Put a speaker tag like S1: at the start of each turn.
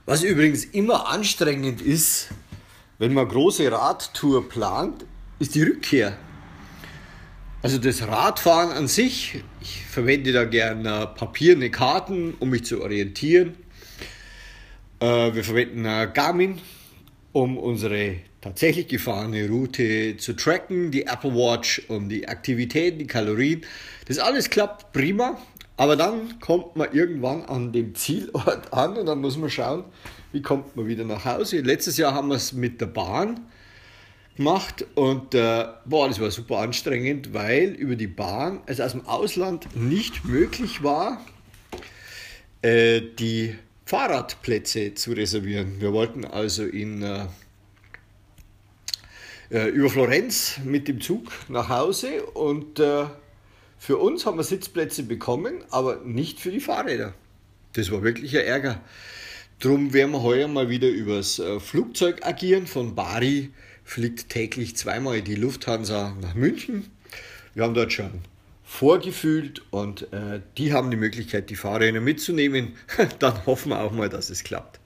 S1: Was übrigens immer anstrengend ist, wenn man große Radtour plant, ist die Rückkehr. Also das Radfahren an sich, ich verwende da gerne papierne Karten, um mich zu orientieren. Wir verwenden Garmin, um unsere tatsächlich gefahrene Route zu tracken, die Apple Watch, um die Aktivitäten, die Kalorien. Das alles klappt prima, aber dann kommt man irgendwann an dem Zielort an und dann muss man schauen, wie kommt man wieder nach Hause. Letztes Jahr haben wir es mit der Bahn gemacht und das war super anstrengend, weil über die Bahn es aus dem Ausland nicht möglich war, die Fahrradplätze zu reservieren. Wir wollten also über Florenz mit dem Zug nach Hause und für uns haben wir Sitzplätze bekommen, aber nicht für die Fahrräder. Das war wirklich ein Ärger. Drum werden wir heuer mal wieder übers Flugzeug agieren. Von Bari fliegt täglich zweimal die Lufthansa nach München. Wir haben dort schon vorgefühlt und die haben die Möglichkeit, die Fahrräder mitzunehmen. Dann hoffen wir auch mal, dass es klappt.